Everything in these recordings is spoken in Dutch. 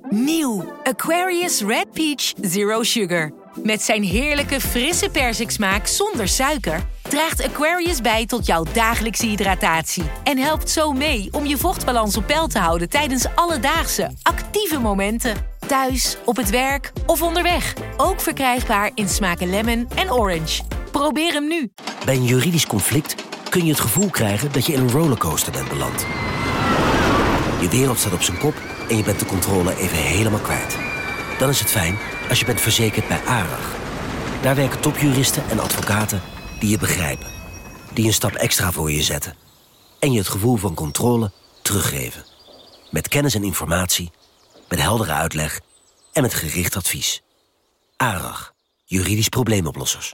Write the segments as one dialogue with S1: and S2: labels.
S1: Nieuw Aquarius Red Peach Zero Sugar. Met zijn heerlijke frisse persiksmaak zonder suiker draagt Aquarius bij tot jouw dagelijkse hydratatie. En helpt zo mee om je vochtbalans op peil te houden tijdens alledaagse, actieve momenten. Thuis, op het werk of onderweg. Ook verkrijgbaar in smaken lemon en orange. Probeer hem nu.
S2: Bij een juridisch conflict kun je het gevoel krijgen dat je in een rollercoaster bent beland. Je wereld staat op zijn kop en je bent de controle even helemaal kwijt. Dan is het fijn als je bent verzekerd bij ARAG. Daar werken topjuristen en advocaten die je begrijpen. Die een stap extra voor je zetten. En je het gevoel van controle teruggeven. Met kennis en informatie, met heldere uitleg en met gericht advies. ARAG, juridisch probleemoplossers.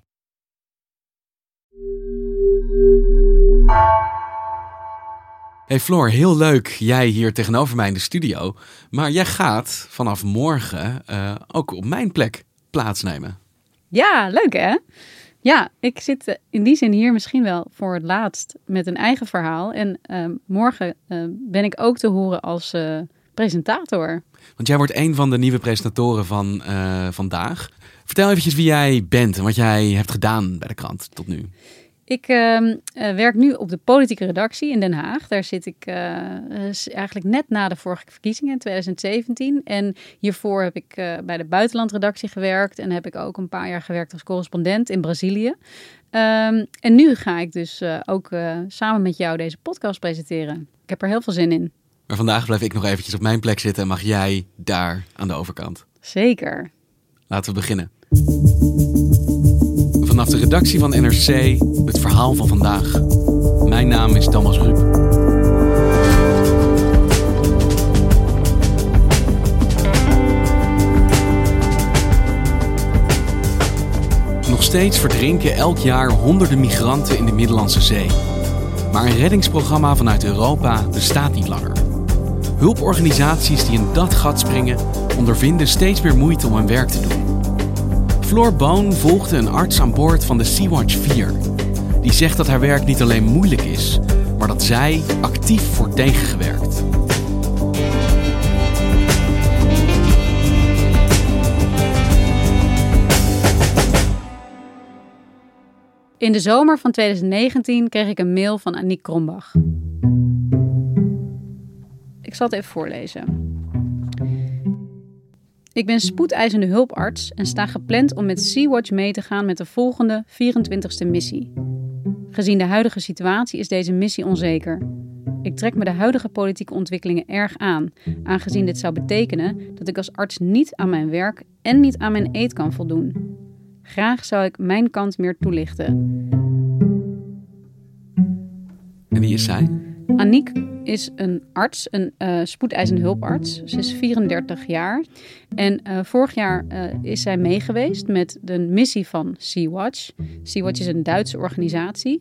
S3: Hey Floor, heel leuk jij hier tegenover mij in de studio. Maar jij gaat vanaf morgen ook op mijn plek plaatsnemen.
S4: Ja, leuk hè? Ja, ik zit in die zin hier misschien wel voor het laatst met een eigen verhaal. En morgen ben ik ook te horen als presentator.
S3: Want jij wordt een van de nieuwe presentatoren van vandaag. Vertel eventjes wie jij bent en wat jij hebt gedaan bij de krant tot nu.
S4: Ik werk nu op de politieke redactie in Den Haag. Daar zit ik eigenlijk net na de vorige verkiezingen in 2017. En hiervoor heb ik bij de buitenlandredactie gewerkt. En heb ik ook een paar jaar gewerkt als correspondent in Brazilië. En nu ga ik dus ook samen met jou deze podcast presenteren. Ik heb er heel veel zin in.
S3: Maar vandaag blijf ik nog eventjes op mijn plek zitten en mag jij daar aan de overkant.
S4: Zeker.
S3: Laten we beginnen. Vanaf de redactie van NRC, het verhaal van vandaag. Mijn naam is Thomas Ruip. Nog steeds verdrinken elk jaar honderden migranten in de Middellandse Zee. Maar een reddingsprogramma vanuit Europa bestaat niet langer. Hulporganisaties die in dat gat springen ondervinden steeds meer moeite om hun werk te doen. Floor Boon volgde een arts aan boord van de Sea-Watch 4. Die zegt dat haar werk niet alleen moeilijk is, maar dat zij actief wordt tegengewerkt.
S4: In de zomer van 2019 kreeg ik een mail van Aniek Krombach. Ik zal het even voorlezen. Ik ben spoedeisende hulparts en sta gepland om met Sea-Watch mee te gaan met de volgende 24e missie. Gezien de huidige situatie is deze missie onzeker. Ik trek me de huidige politieke ontwikkelingen erg aan, aangezien dit zou betekenen dat ik als arts niet aan mijn werk en niet aan mijn eed kan voldoen. Graag zou ik mijn kant meer toelichten.
S3: En wie is zij?
S4: Aniek is een arts, een spoedeisende hulparts. Ze is 34 jaar. En vorig jaar is zij meegeweest met de missie van Sea-Watch. Sea-Watch is een Duitse organisatie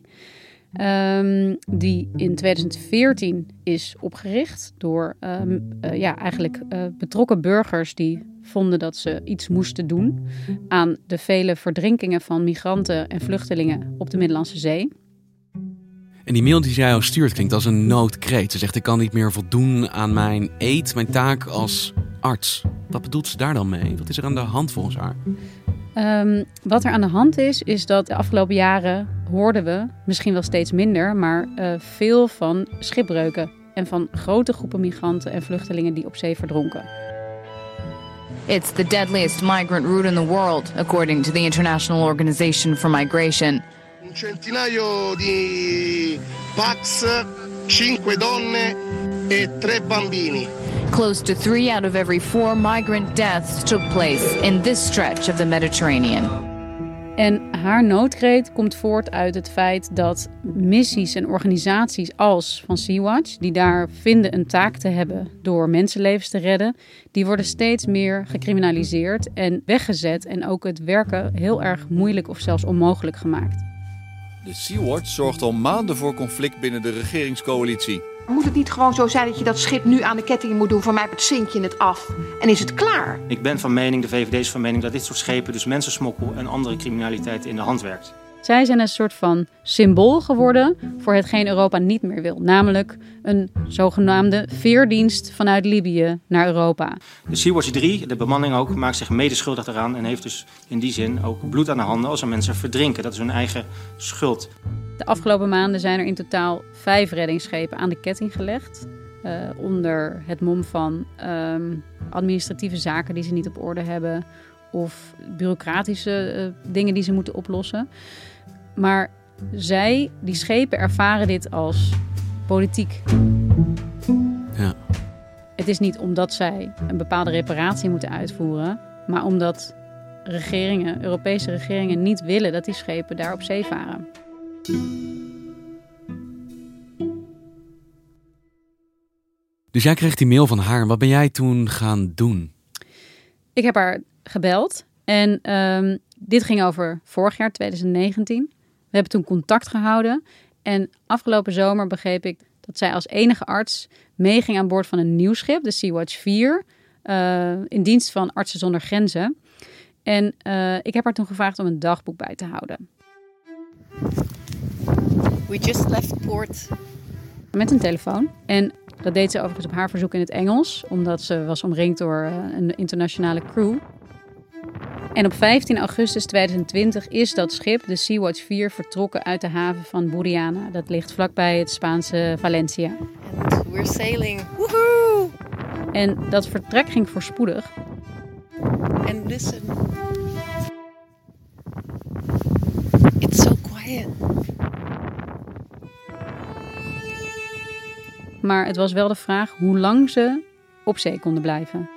S4: die in 2014 is opgericht door betrokken burgers die vonden dat ze iets moesten doen aan de vele verdrinkingen van migranten en vluchtelingen op de Middellandse Zee.
S3: En die mail die zij jou stuurt klinkt als een noodkreet. Ze zegt, ik kan niet meer voldoen aan mijn eed, mijn taak als arts. Wat bedoelt ze daar dan mee? Wat is er aan de hand volgens haar?
S4: Wat er aan de hand is dat de afgelopen jaren hoorden we, misschien wel steeds minder, maar veel van schipbreuken en van grote groepen migranten en vluchtelingen die op zee verdronken.
S5: It's the deadliest migrant route in the world, according to the International Organization for Migration.
S6: Un centinaio di Pax, 5 donne e 3 bambini.
S5: Close to 3 out of every 4 migrant deaths took place in this stretch of the Mediterranean.
S4: En haar noodkreet komt voort uit het feit dat missies en organisaties als van Sea-Watch, die daar vinden een taak te hebben door mensenlevens te redden, die worden steeds meer gecriminaliseerd en weggezet en ook het werken heel erg moeilijk of zelfs onmogelijk gemaakt.
S7: De Sea-Watch zorgt al maanden voor conflict binnen de regeringscoalitie.
S8: Moet het niet gewoon zo zijn dat je dat schip nu aan de ketting moet doen? Voor mij zink je het af en is het klaar?
S9: Ik ben van mening, de VVD is van mening, dat dit soort schepen dus mensensmokkel en andere criminaliteit in de hand werkt.
S4: Zij zijn een soort van symbool geworden voor hetgeen Europa niet meer wil. Namelijk een zogenaamde veerdienst vanuit Libië naar Europa.
S9: De Sea-Watch 3, de bemanning ook, maakt zich medeschuldig daaraan en heeft dus in die zin ook bloed aan de handen als er mensen verdrinken. Dat is hun eigen schuld.
S4: De afgelopen maanden zijn er in totaal 5 reddingsschepen aan de ketting gelegd. Onder het mom van administratieve zaken die ze niet op orde hebben. Of bureaucratische dingen die ze moeten oplossen. Maar die schepen ervaren dit als politiek.
S3: Ja.
S4: Het is niet omdat zij een bepaalde reparatie moeten uitvoeren, maar omdat Europese regeringen niet willen dat die schepen daar op zee varen.
S3: Dus jij kreeg die mail van haar. Wat ben jij toen gaan doen?
S4: Ik heb haar gebeld en dit ging over vorig jaar, 2019. We hebben toen contact gehouden en afgelopen zomer begreep ik dat zij als enige arts meeging aan boord van een nieuw schip, de Sea-Watch 4, in dienst van Artsen zonder Grenzen. En ik heb haar toen gevraagd om een dagboek bij te houden.
S10: We just left port.
S4: Met een telefoon. En dat deed ze overigens op haar verzoek in het Engels, omdat ze was omringd door een internationale crew. En op 15 augustus 2020 is dat schip, de Sea-Watch 4, vertrokken uit de haven van Buriana. Dat ligt vlakbij het Spaanse Valencia.
S10: And we're sailing. Woohoo!
S4: En dat vertrek ging voorspoedig.
S10: And listen. It's so quiet.
S4: Maar het was wel de vraag hoe lang ze op zee konden blijven.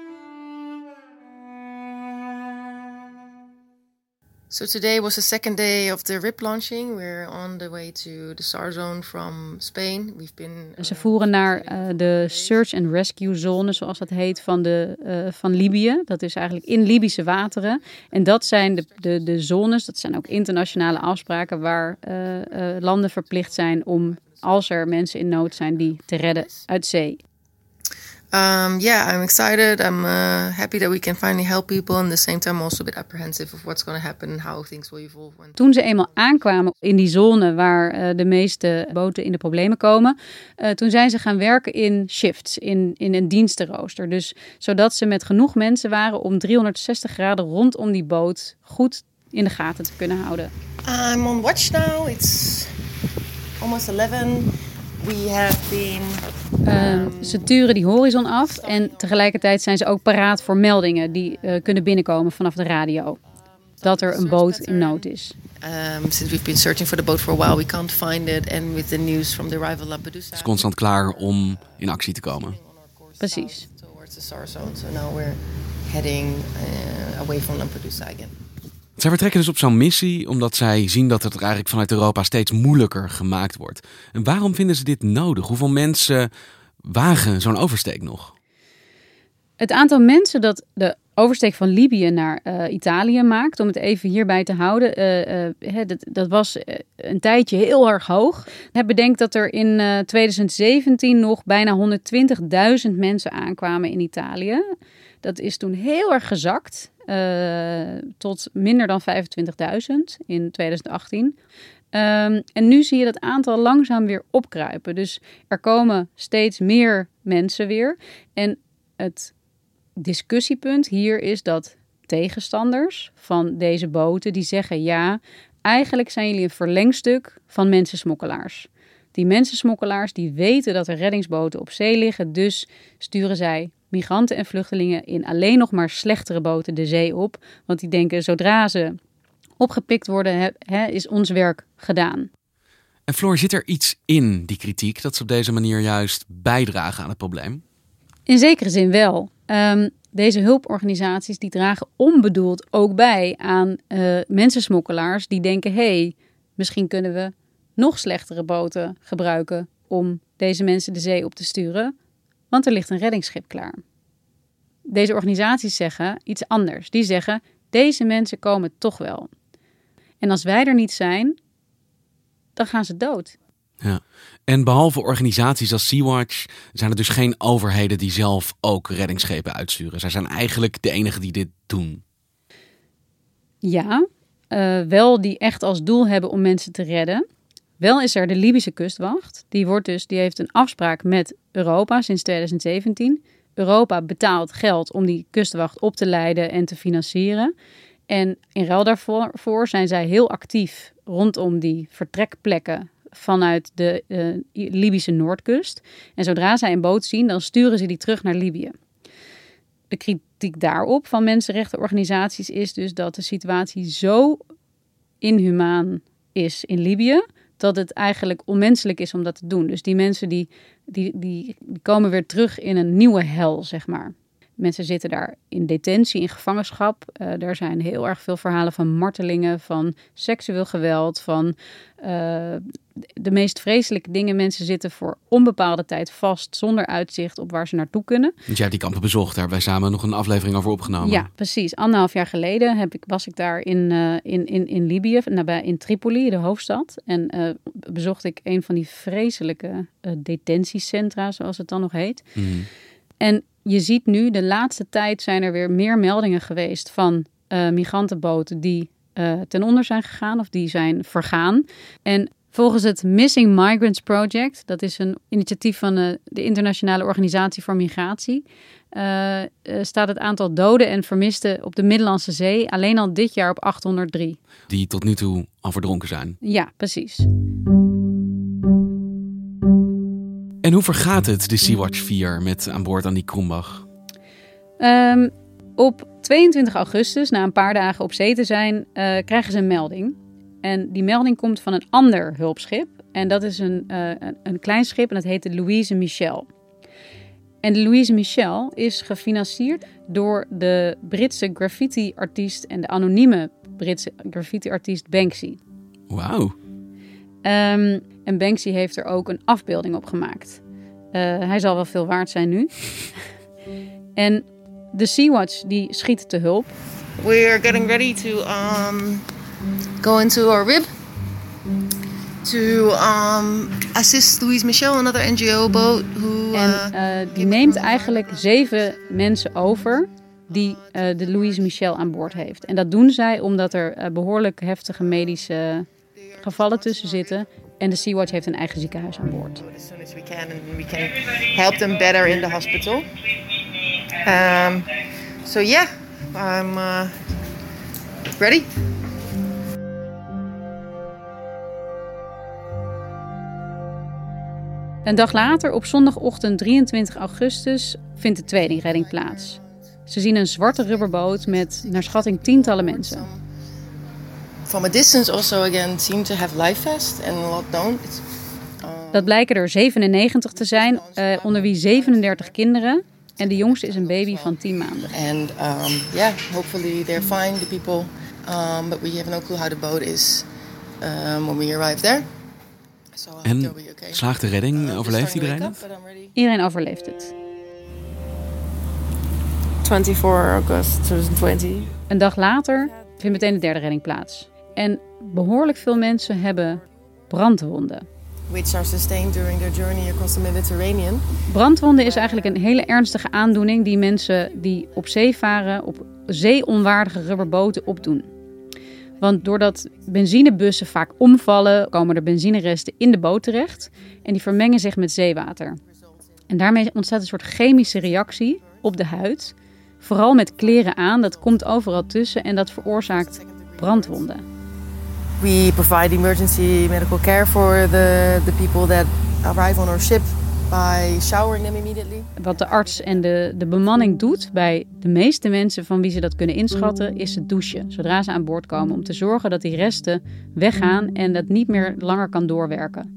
S10: So today was the second day of the RIP launching. We're on the way to the SAR zone from Spain. We've been.
S4: Ze voeren naar de Search and Rescue zone, zoals dat heet, van Libië. Dat is eigenlijk in Libische wateren. En dat zijn de zones, dat zijn ook internationale afspraken waar landen verplicht zijn om, als er mensen in nood zijn, die te redden uit zee.
S10: I'm excited. I'm happy that we can finally help people. And at the same time also a bit apprehensive of what's going to happen and how things will evolve.
S4: Toen ze eenmaal aankwamen in die zone waar de meeste boten in de problemen komen, toen zijn ze gaan werken in shifts, in een dienstenrooster. Dus zodat ze met genoeg mensen waren om 360 graden rondom die boot goed in de gaten te kunnen houden.
S10: I'm on watch now. It's almost 11. We have been.
S4: Ze turen die horizon af en tegelijkertijd zijn ze ook paraat voor meldingen die kunnen binnenkomen vanaf de radio. Dat er een boot in nood is.
S10: Since we've been searching for the boat for a while, we can't find it. And with the news from the arrival of Lampedusa.
S3: Het is constant klaar om in actie te komen.
S4: Precies.
S10: Towards the SAR zone. So now we're heading away from Lampedusa again.
S3: Zij vertrekken dus op zo'n missie omdat zij zien dat het er eigenlijk vanuit Europa steeds moeilijker gemaakt wordt. En waarom vinden ze dit nodig? Hoeveel mensen wagen zo'n oversteek nog?
S4: Het aantal mensen dat de oversteek van Libië naar Italië maakt, om het even hierbij te houden, dat was een tijdje heel erg hoog. Bedenk dat er in 2017 nog bijna 120.000 mensen aankwamen in Italië. Dat is toen heel erg gezakt tot minder dan 25.000 in 2018. En nu zie je dat aantal langzaam weer opkruipen. Dus er komen steeds meer mensen weer. En het discussiepunt hier is dat tegenstanders van deze boten die zeggen, ja, eigenlijk zijn jullie een verlengstuk van mensensmokkelaars. Die mensensmokkelaars die weten dat er reddingsboten op zee liggen, dus sturen zij migranten en vluchtelingen in alleen nog maar slechtere boten de zee op. Want die denken, zodra ze opgepikt worden, is ons werk gedaan.
S3: En Floor, zit er iets in die kritiek dat ze op deze manier juist bijdragen aan het probleem?
S4: In zekere zin wel. Deze hulporganisaties die dragen onbedoeld ook bij aan mensensmokkelaars die denken, misschien kunnen we nog slechtere boten gebruiken om deze mensen de zee op te sturen, want er ligt een reddingsschip klaar. Deze organisaties zeggen iets anders. Die zeggen, deze mensen komen toch wel. En als wij er niet zijn, dan gaan ze dood.
S3: Ja. En behalve organisaties als Sea-Watch zijn er dus geen overheden die zelf ook reddingsschepen uitsturen. Zij zijn eigenlijk de enigen die dit doen.
S4: Ja, wel die echt als doel hebben om mensen te redden. Wel is er de Libische kustwacht. Die heeft een afspraak met Europa sinds 2017. Europa betaalt geld om die kustwacht op te leiden en te financieren. En in ruil daarvoor zijn zij heel actief rondom die vertrekplekken vanuit de Libische noordkust. En zodra zij een boot zien, dan sturen ze die terug naar Libië. De kritiek daarop van mensenrechtenorganisaties is dus dat de situatie zo inhumaan is in Libië, dat het eigenlijk onmenselijk is om dat te doen. Dus die mensen die komen weer terug in een nieuwe hel, zeg maar. Mensen zitten daar in detentie, in gevangenschap. Er zijn heel erg veel verhalen van martelingen, van seksueel geweld, van de meest vreselijke dingen. Mensen zitten voor onbepaalde tijd vast, zonder uitzicht op waar ze naartoe kunnen.
S3: Want jij hebt die kampen bezocht, daar hebben wij samen nog een aflevering over opgenomen.
S4: Ja, precies. 1,5 jaar geleden was ik daar in Libië, in Tripoli, de hoofdstad. En bezocht ik een van die vreselijke detentiecentra, zoals het dan nog heet. Mm. En je ziet nu, de laatste tijd zijn er weer meer meldingen geweest van migrantenboten die ten onder zijn gegaan of die zijn vergaan. En volgens het Missing Migrants Project, dat is een initiatief van de Internationale Organisatie voor Migratie, staat het aantal doden en vermisten op de Middellandse Zee alleen al dit jaar op 803.
S3: Die tot nu toe al verdronken zijn.
S4: Ja, precies.
S3: En hoe vergaat het, de Sea-Watch 4, met aan boord Annick Krumbach?
S4: Op 22 augustus, na een paar dagen op zee te zijn, krijgen ze een melding. En die melding komt van een ander hulpschip. En dat is een klein schip en dat heet de Louise Michel. En de Louise Michel is gefinancierd door de Britse graffiti-artiest en de anonieme Britse graffiti-artiest Banksy.
S3: Wauw.
S4: En Banksy heeft er ook een afbeelding op gemaakt. Hij zal wel veel waard zijn nu. En de Sea-Watch die schiet te hulp.
S10: We are getting ready to go into our RIB to assist Louise Michel, another NGO boat.
S4: Die neemt eigenlijk 7 mensen over die de Louise Michel aan boord heeft. En dat doen zij omdat er behoorlijk heftige medische gevallen tussen zitten. En de Sea-Watch heeft een eigen ziekenhuis aan boord.
S10: As soon as we can, and we can help them better in the hospital. So yeah, I'm ready.
S4: Een dag later, op zondagochtend 23 augustus, vindt de tweelingredding plaats. Ze zien een zwarte rubberboot met naar schatting tientallen mensen.
S10: From a distance also again seem to have life vest and lockdown.
S4: Dat blijken er 97 te zijn, onder wie 37 kinderen. En de jongste is een baby van 10 maanden.
S10: And yeah, hopefully they're fine, the people. But we have no clue how the boat is when we arrive there. So
S3: en slaagt de redding? Overleeft iedereen het?
S4: Iedereen overleeft het.
S10: 24 August 2020.
S4: Een dag later vindt meteen de derde redding plaats. En behoorlijk veel mensen hebben brandwonden.
S10: Which are sustained during their journey across the Mediterranean.
S4: Brandwonden is eigenlijk een hele ernstige aandoening die mensen die op zee varen op zeeonwaardige rubberboten opdoen. Want doordat benzinebussen vaak omvallen, komen er benzineresten in de boot terecht en die vermengen zich met zeewater. En daarmee ontstaat een soort chemische reactie op de huid. Vooral met kleren aan, dat komt overal tussen en dat veroorzaakt brandwonden.
S10: We provide emergency medical care for the people that arrive on our ship by showering them immediately.
S4: Wat de arts en de bemanning doet bij de meeste mensen van wie ze dat kunnen inschatten, is het douchen zodra ze aan boord komen om te zorgen dat die resten weggaan en dat niet meer langer kan doorwerken.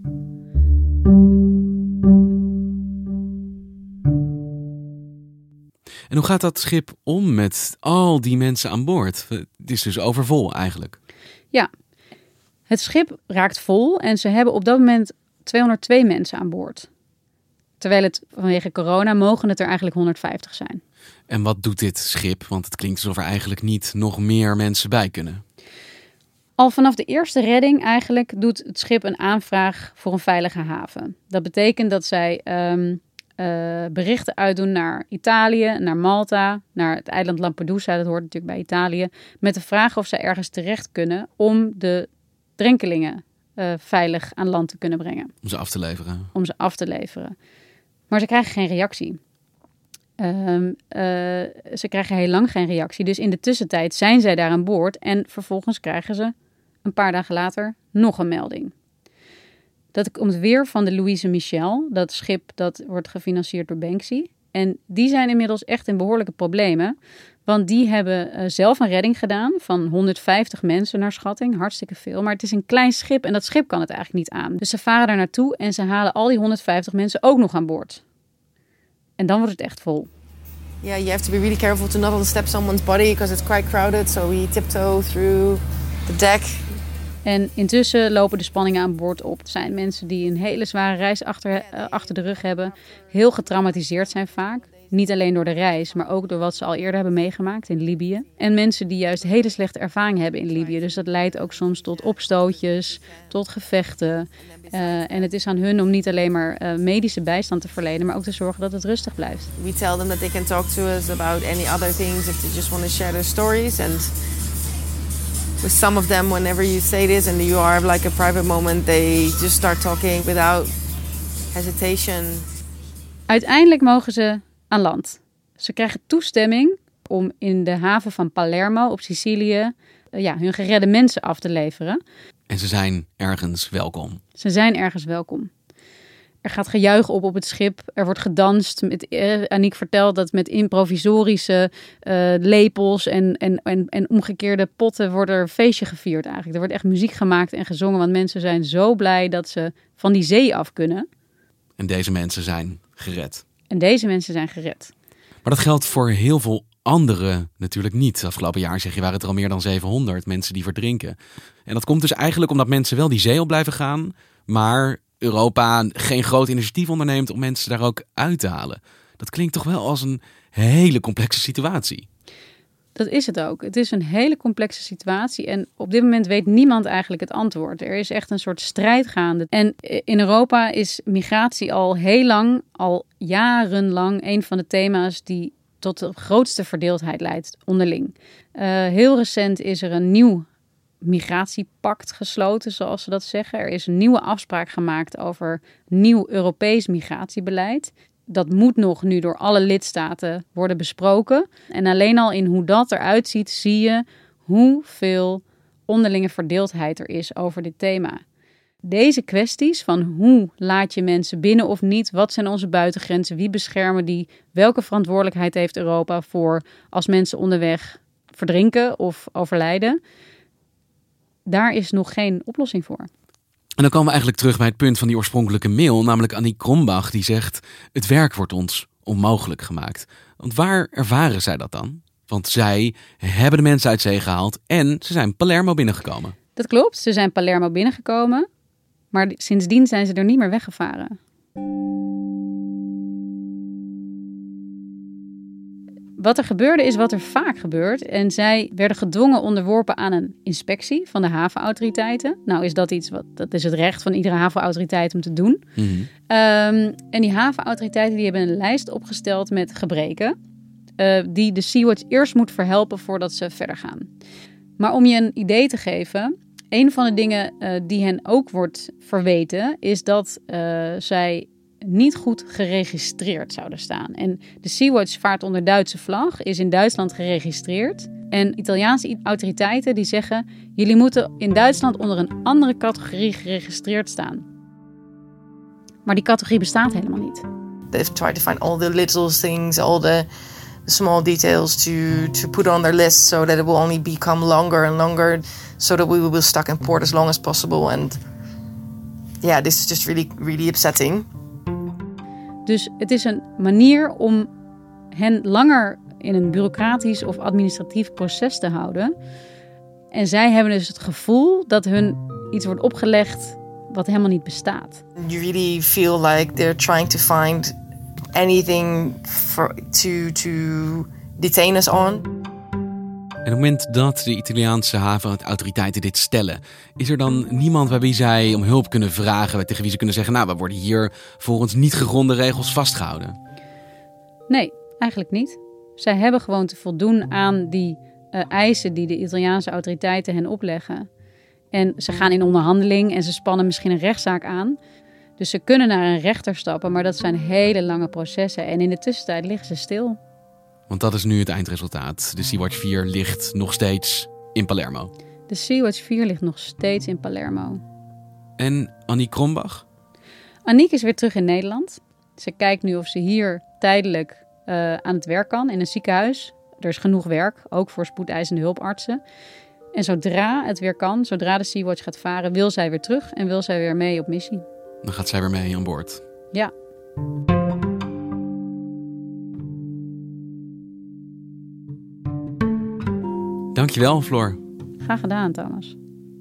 S3: En hoe gaat dat schip om met al die mensen aan boord? Het is dus overvol eigenlijk.
S4: Ja, het schip raakt vol en ze hebben op dat moment 202 mensen aan boord. Terwijl het vanwege corona mogen het er eigenlijk 150 zijn.
S3: En wat doet dit schip? Want het klinkt alsof er eigenlijk niet nog meer mensen bij kunnen.
S4: Al vanaf de eerste redding eigenlijk doet het schip een aanvraag voor een veilige haven. Dat betekent dat zij berichten uitdoen naar Italië, naar Malta, naar het eiland Lampedusa, dat hoort natuurlijk bij Italië, met de vraag of zij ergens terecht kunnen om de drenkelingen veilig aan land te kunnen brengen.
S3: Om ze af te leveren. Maar ze krijgen geen reactie. Ze krijgen heel lang geen reactie. Dus in de tussentijd zijn zij daar aan boord en vervolgens krijgen ze een paar dagen later nog een melding. Dat komt weer van de Louise Michel, dat schip dat wordt gefinancierd door Banksy. En die zijn inmiddels echt in behoorlijke problemen. Want die hebben zelf een redding gedaan van 150 mensen naar schatting. Hartstikke veel. Maar het is een klein schip en dat schip kan het eigenlijk niet aan. Dus ze varen daar naartoe en ze halen al die 150 mensen ook nog aan boord. En dan wordt het echt vol.
S10: Yeah, you have to be really careful to not step someone's body because it's quite crowded. So we tiptoe through the deck.
S4: En intussen lopen de spanningen aan boord op. Het zijn mensen die een hele zware reis achter de rug hebben. Heel getraumatiseerd zijn vaak. Niet alleen door de reis, maar ook door wat ze al eerder hebben meegemaakt in Libië. En mensen die juist hele slechte ervaring hebben in Libië. Dus dat leidt ook soms tot opstootjes, tot gevechten. En het is aan hun om niet alleen maar medische bijstand te verlenen, maar ook te zorgen dat het rustig blijft.
S10: We tell them that they can talk to us about any other things if they just want to share their stories. And with some of them, whenever you say this and you have like a private moment, they just start talking without hesitation.
S4: Uiteindelijk mogen ze aan land. Ze krijgen toestemming om in de haven van Palermo op Sicilië hun geredde mensen af te leveren.
S3: En ze zijn ergens welkom.
S4: Ze zijn ergens welkom. Er gaat gejuich op het schip. Er wordt gedanst. Aniek vertelt dat met improvisorische lepels en omgekeerde potten wordt er een feestje gevierd eigenlijk. Er wordt echt muziek gemaakt en gezongen, want mensen zijn zo blij dat ze van die zee af kunnen.
S3: En deze mensen zijn gered. Maar dat geldt voor heel veel anderen natuurlijk niet. Afgelopen jaar waren het er al meer dan 700 mensen die verdrinken. En dat komt dus eigenlijk omdat mensen wel die zee op blijven gaan, maar Europa geen groot initiatief onderneemt om mensen daar ook uit te halen. Dat klinkt toch wel als een hele complexe situatie.
S4: Dat is het ook. Het is een hele complexe situatie en op dit moment weet niemand eigenlijk het antwoord. Er is echt een soort strijd gaande. En in Europa is migratie al heel lang, al jarenlang, een van de thema's die tot de grootste verdeeldheid leidt onderling. Heel recent is er een nieuw migratiepact gesloten, zoals ze dat zeggen. Er is een nieuwe afspraak gemaakt over nieuw Europees migratiebeleid. Dat moet nog nu door alle lidstaten worden besproken. En alleen al in hoe dat eruit ziet, zie je hoeveel onderlinge verdeeldheid er is over dit thema. Deze kwesties van hoe laat je mensen binnen of niet, wat zijn onze buitengrenzen, wie beschermen die, welke verantwoordelijkheid heeft Europa voor als mensen onderweg verdrinken of overlijden, daar is nog geen oplossing voor.
S3: En dan komen we eigenlijk terug bij het punt van die oorspronkelijke mail, namelijk Aniek Krombach, die zegt: het werk wordt ons onmogelijk gemaakt. Want waar ervaren zij dat dan? Want zij hebben de mensen uit zee gehaald en ze zijn Palermo binnengekomen.
S4: Dat klopt, ze zijn Palermo binnengekomen, maar sindsdien zijn ze er niet meer weggevaren. Wat er gebeurde is wat er vaak gebeurt. En zij werden gedwongen onderworpen aan een inspectie van de havenautoriteiten. Nou is dat iets, dat is het recht van iedere havenautoriteit om te doen. Mm-hmm. En die havenautoriteiten die hebben een lijst opgesteld met gebreken. Die de Sea-Watch eerst moet verhelpen voordat ze verder gaan. Maar om je een idee te geven, een van de dingen die hen ook wordt verweten, is dat zij niet goed geregistreerd zouden staan. En de Sea-Watch vaart onder Duitse vlag, is in Duitsland geregistreerd. En Italiaanse autoriteiten die zeggen: jullie moeten in Duitsland onder een andere categorie geregistreerd staan. Maar die categorie bestaat helemaal niet.
S10: They've tried to find all the little things, all the small details to put on their list so that it will only become longer and longer, so that we will be stuck in port as long as possible. And yeah, this is just really, really upsetting.
S4: Dus het is een manier om hen langer in een bureaucratisch of administratief proces te houden. En zij hebben dus het gevoel dat hun iets wordt opgelegd wat helemaal niet bestaat.
S10: You really feel like they're trying to find anything to detain us on.
S3: En op het moment dat de Italiaanse havenautoriteiten dit stellen, is er dan niemand bij wie zij om hulp kunnen vragen, tegen wie ze kunnen zeggen, we worden hier volgens niet gegronde regels vastgehouden?
S4: Nee, eigenlijk niet. Zij hebben gewoon te voldoen aan die eisen die de Italiaanse autoriteiten hen opleggen. En ze gaan in onderhandeling en ze spannen misschien een rechtszaak aan. Dus ze kunnen naar een rechter stappen, maar dat zijn hele lange processen. En in de tussentijd liggen ze stil.
S3: Want dat is nu het eindresultaat. De Sea-Watch 4 ligt nog steeds in Palermo.
S4: De Sea-Watch 4 ligt nog steeds in Palermo.
S3: En Anniek Krombach?
S4: Anniek is weer terug in Nederland. Ze kijkt nu of ze hier tijdelijk aan het werk kan in een ziekenhuis. Er is genoeg werk, ook voor spoedeisende hulpartsen. En zodra het weer kan, zodra de Sea-Watch gaat varen, wil zij weer terug en wil zij weer mee op missie.
S3: Dan gaat zij weer mee aan boord.
S4: Ja.
S3: Dankjewel, Floor.
S4: Graag gedaan, Thomas.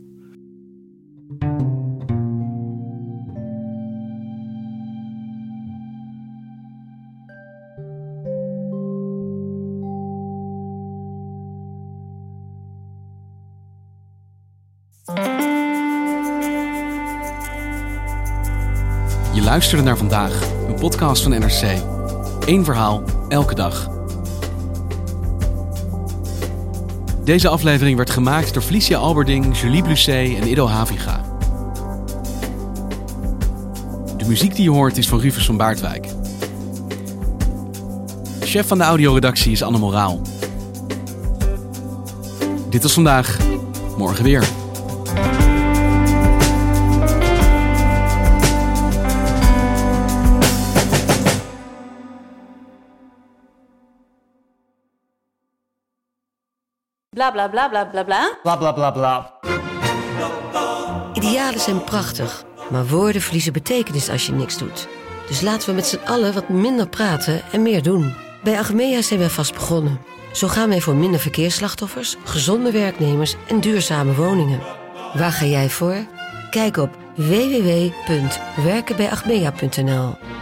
S3: Je luisterde naar Vandaag, een podcast van NRC. 1 verhaal, elke dag. Deze aflevering werd gemaakt door Felicia Alberding, Julie Blusset en Ido Haviga. De muziek die je hoort is van Rufus van Baardwijk. Chef van de audioredactie is Anne Moraal. Dit was Vandaag, morgen weer.
S11: Bla bla bla bla bla bla.
S12: Bla bla bla bla.
S13: Idealen zijn prachtig, maar woorden verliezen betekenis als je niks doet. Dus laten we met z'n allen wat minder praten en meer doen. Bij Achmea zijn wij vast begonnen. Zo gaan wij voor minder verkeersslachtoffers, gezonde werknemers en duurzame woningen. Waar ga jij voor? Kijk op www.werkenbijachmea.nl.